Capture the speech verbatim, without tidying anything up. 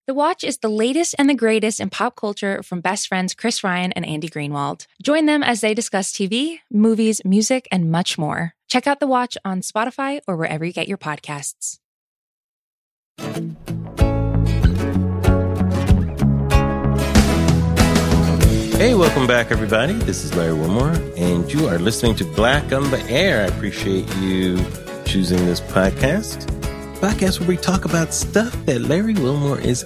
The Watch is the latest and the greatest in pop culture from best friends Chris Ryan and Andy Greenwald. Join them as they discuss T V, movies, music, and much more. Check out The Watch on Spotify or wherever you get your podcasts. Hey, welcome back, everybody. This is Larry Wilmore, and you are listening to Black on the Air. I appreciate you choosing this podcast. Podcast where we talk about stuff that Larry Wilmore is